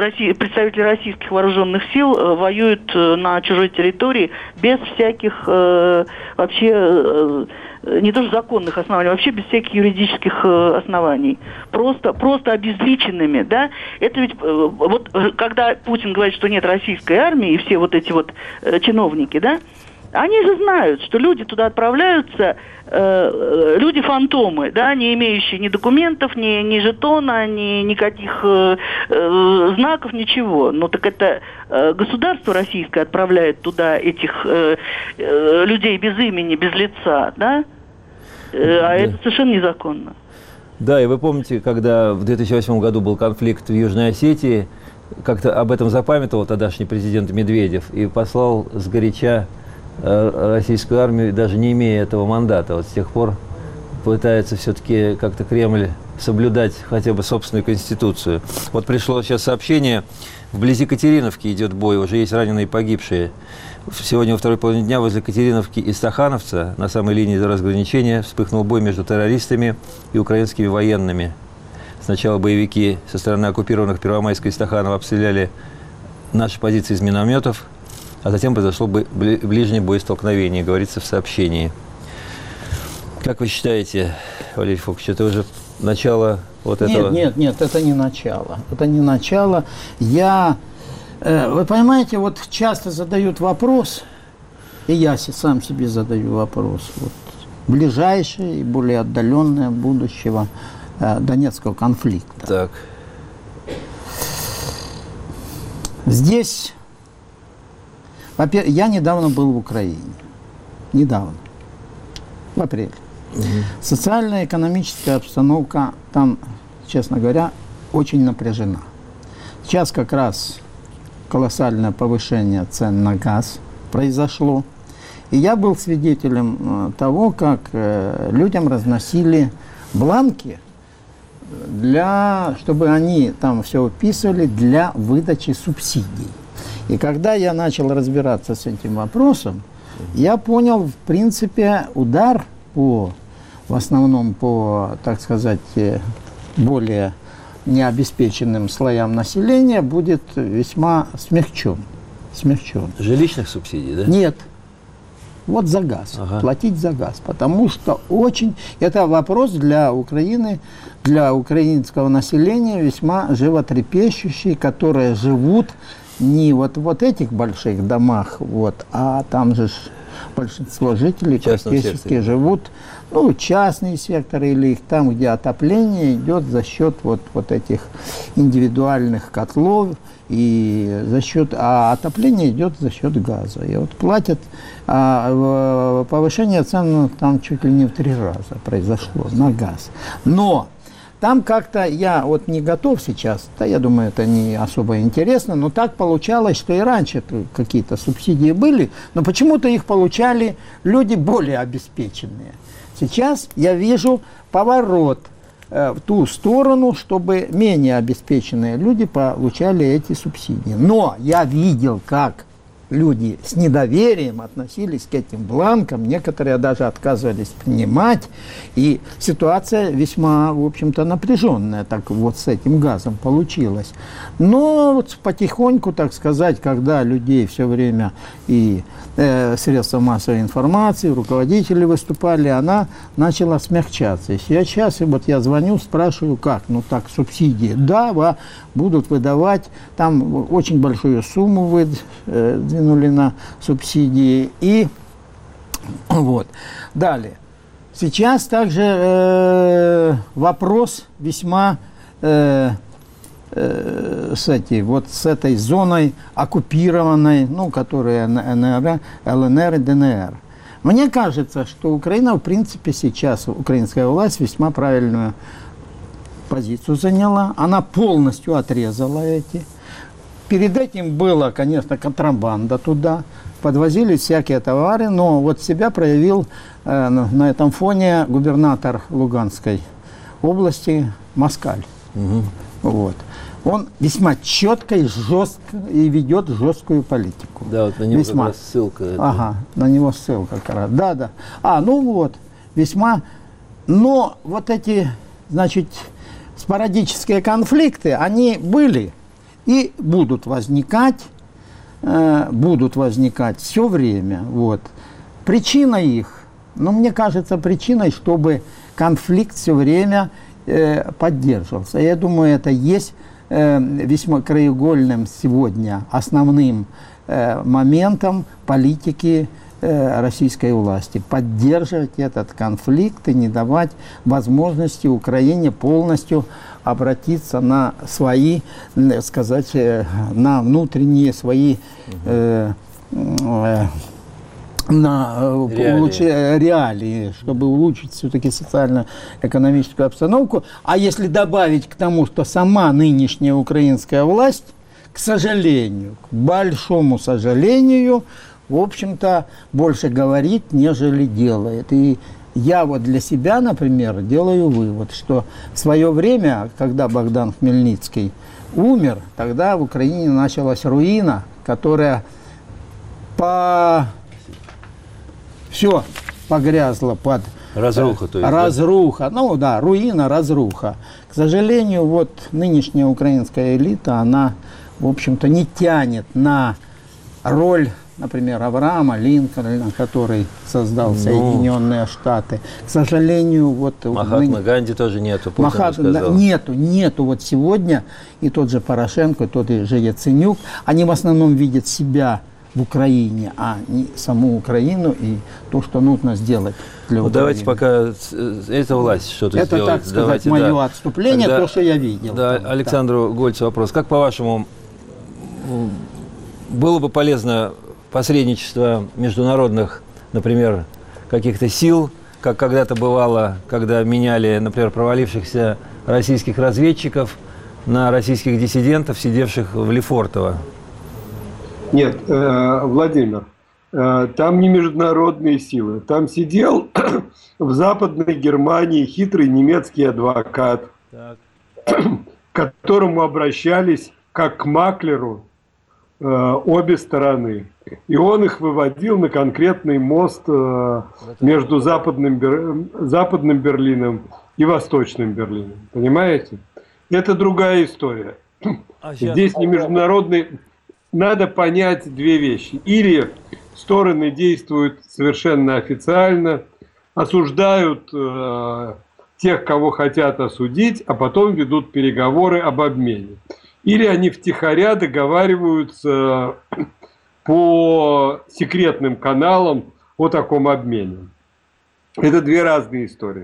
представители российских вооруженных сил воюют на чужой территории без всяких вообще не то что законных оснований, вообще без всяких юридических оснований. Просто обезличенными, да? Это ведь вот когда Путин говорит, что нет российской армии, и все вот эти вот чиновники, да, они же знают, что люди туда отправляются, люди-фантомы, да, не имеющие ни документов, ни жетона, ни никаких знаков, ничего. Ну так это государство российское отправляет туда этих людей без имени, без лица, да? А это совершенно незаконно. Да, и вы помните, когда в 2008 году был конфликт в Южной Осетии, как-то об этом запамятовал тогдашний президент Медведев и послал сгоряча российскую армию, даже не имея этого мандата. Вот с тех пор пытается все-таки как-то Кремль соблюдать хотя бы собственную конституцию. Вот пришло сейчас сообщение, вблизи Катериновки идет бой, уже есть раненые и погибшие. Сегодня во второй половине дня возле Катериновки и Стахановца на самой линии разграничения вспыхнул бой между террористами и украинскими военными. Сначала боевики со стороны оккупированных Первомайска и Стаханова обстреляли наши позиции из минометов, а затем произошло ближнее боестолкновение, говорится в сообщении. Как вы считаете, Валерий Фокович, это уже начало вот этого? Нет, это не начало. Это не начало. Вы понимаете, вот часто задают вопрос, и я сам себе задаю вопрос, вот, ближайшее и более отдаленное будущего Донецкого конфликта. Так. Здесь, во-первых, я недавно был в Украине. Недавно. В апреле. Социальная и экономическая обстановка там, честно говоря, очень напряжена. Сейчас как раз колоссальное повышение цен на газ произошло. И я был свидетелем того, как людям разносили бланки, чтобы они там все уписывали для выдачи субсидий. И когда я начал разбираться с этим вопросом, я понял, в принципе, удар в основном по, так сказать, более необеспеченным слоям населения будет весьма смягчен. Жилищных субсидий, да? Нет. Вот за газ. Ага. Платить за газ. Потому что это вопрос для Украины, для украинского населения весьма животрепещущий, которые живут не вот в этих больших домах, а там же большинство жителей практически живут, частные секторы или там, где отопление идет за счет вот этих индивидуальных котлов, а отопление идет за счет газа. И вот платят, повышение цен там чуть ли не в 3 раза произошло на газ. Но там как-то я не готов сейчас, я думаю, это не особо интересно, но так получалось, что и раньше какие-то субсидии были, но почему-то их получали люди более обеспеченные. Сейчас я вижу поворот в ту сторону, чтобы менее обеспеченные люди получали эти субсидии. Но я видел, как люди с недоверием относились к этим бланкам, некоторые даже отказывались принимать, и ситуация весьма, в общем-то, напряженная, так вот с этим газом получилось. Но вот потихоньку, так сказать, когда людей все время и средства массовой информации, руководители выступали, она начала смягчаться. И сейчас я звоню, спрашиваю, как? Так, субсидии, да, будут выдавать, там очень большую сумму выдвинули на субсидии. И вот. Далее. Сейчас также вопрос весьма с этой зоной оккупированной, которая ЛНР и ДНР. Мне кажется, что Украина, в принципе, сейчас, украинская власть весьма правильную позицию заняла. Она полностью отрезала эти. Перед этим была, конечно, контрабанда туда. Подвозили всякие товары, но вот себя проявил на этом фоне губернатор Луганской области Москаль. Вот. Он весьма четко и жестко и ведет жесткую политику. Да, вот на него как раз ссылка. Ага, на него ссылка как раз. Да. Весьма. Но вот эти, спорадические конфликты, они были. И будут возникать все время. Вот. Причина их, мне кажется, причиной, чтобы конфликт все время поддерживался. Я думаю, это есть весьма краеугольным сегодня основным моментом политики российской власти. Поддерживать этот конфликт и не давать возможности Украине полностью обратиться на свои, на внутренние свои реалии, чтобы улучшить все-таки социально-экономическую обстановку. А если добавить к тому, что сама нынешняя украинская власть, к сожалению, к большому сожалению, в общем-то, больше говорит, нежели делает. И я вот для себя, например, делаю вывод, что в свое время, когда Богдан Хмельницкий умер, тогда в Украине началась руина, которая все погрязло под... Разруха, то есть. Разруха, руина, разруха. К сожалению, вот нынешняя украинская элита, она, в общем-то, не тянет на роль, например, Авраама Линкольна, который создал Соединенные Штаты. К сожалению, вот... Махатмы Ганди тоже нету, Путин сказал. Нету. Вот сегодня и тот же Порошенко, и тот же Яценюк, они в основном видят себя в Украине, а не саму Украину и то, что нужно сделать для Украины. Давайте пока эта власть что-то сделает. Это, так сказать, мое отступление, то, что я видел. Да, Александру Гольцу вопрос. Как, по-вашему, было бы полезно посредничество международных, например, каких-то сил, как когда-то бывало, когда меняли, например, провалившихся российских разведчиков на российских диссидентов, сидевших в Лефортово? Нет, Владимир, там не международные силы. Там сидел в Западной Германии хитрый немецкий адвокат, к которому обращались как к маклеру обе стороны. И он их выводил на конкретный мост между Западным Берлином и Восточным Берлином. Понимаете? Это другая история. Здесь не международный... Надо понять две вещи. Или стороны действуют совершенно официально, осуждают тех, кого хотят осудить, а потом ведут переговоры об обмене. Или они втихаря договариваются по секретным каналам о таком обмене. Это две разные истории.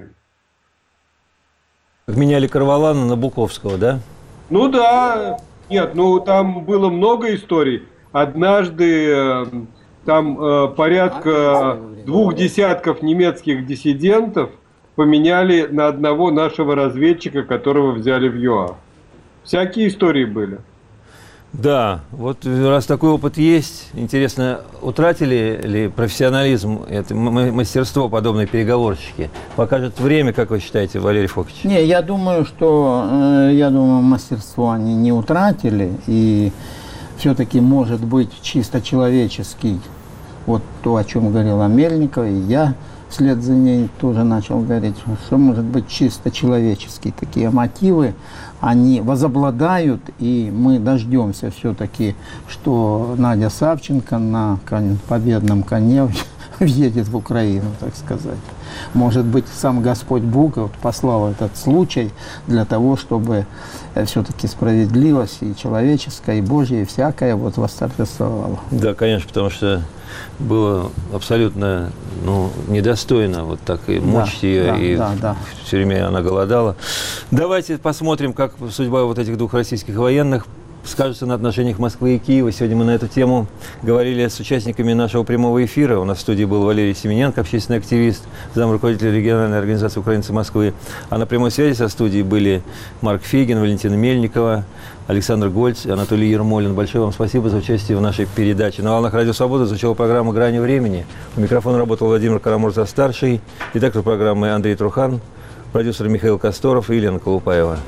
Меняли Карвалана на Буковского, да? Ну да. Нет, там было много историй. Однажды там порядка 2 десятков немецких диссидентов поменяли на одного нашего разведчика, которого взяли в ЮАР. Всякие истории были. Да, вот раз такой опыт есть, интересно, утратили ли профессионализм, это мастерство подобные переговорщики? Покажет время, как вы считаете, Валерий Фокович? Не, я думаю, мастерство они не утратили, и все-таки может быть чисто человеческий, вот то, о чем говорила Мельникова, и я вслед за ней тоже начал говорить, что может быть чисто человеческие такие мотивы, они возобладают, и мы дождемся все-таки, что Надя Савченко на победном коне въедет в Украину, так сказать. Может быть, сам Господь Бог послал этот случай для того, чтобы все-таки справедливость и человеческая, и Божья, и всякая восторжествовала. Да, конечно, потому что было абсолютно недостойно вот так и мучить ее, все время она голодала. Давайте посмотрим, как судьба вот этих 2 российских военных скажется на отношениях Москвы и Киева. Сегодня мы на эту тему говорили с участниками нашего прямого эфира. У нас в студии был Валерий Семененко, общественный активист, замруководитель региональной организации «Украинцы Москвы». А на прямой связи со студией были Марк Фейгин, Валентина Мельникова, Александр Гольц и Анатолий Ермолин. Большое вам спасибо за участие в нашей передаче. На волнах Радио Свобода звучала программа «Грани времени». У микрофона работал Владимир Карамурза-старший, редактор программы Андрей Трухан, продюсер Михаил Косторов и Елена Колупаева.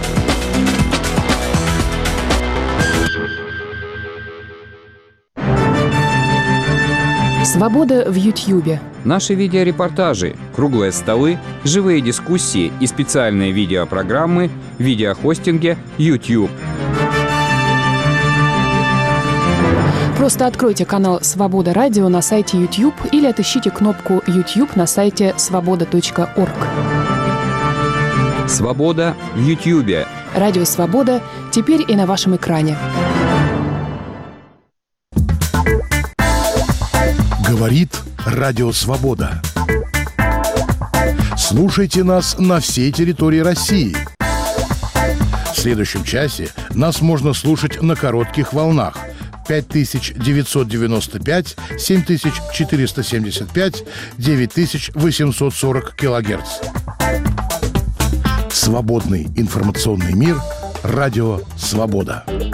Свобода в Ютьюбе. Наши видеорепортажи, круглые столы, живые дискуссии и специальные видеопрограммы в видеохостинге YouTube. Просто откройте канал «Свобода Радио» на сайте YouTube или отыщите кнопку YouTube на сайте svoboda.org. «Свобода» в Ютьюбе. Радио «Свобода» теперь и на вашем экране. Говорит Радио Свобода. Слушайте нас на всей территории России. В следующем часе нас можно слушать на коротких волнах 5995, 7475, 9840 килогерц. Свободный информационный мир. Радио Свобода.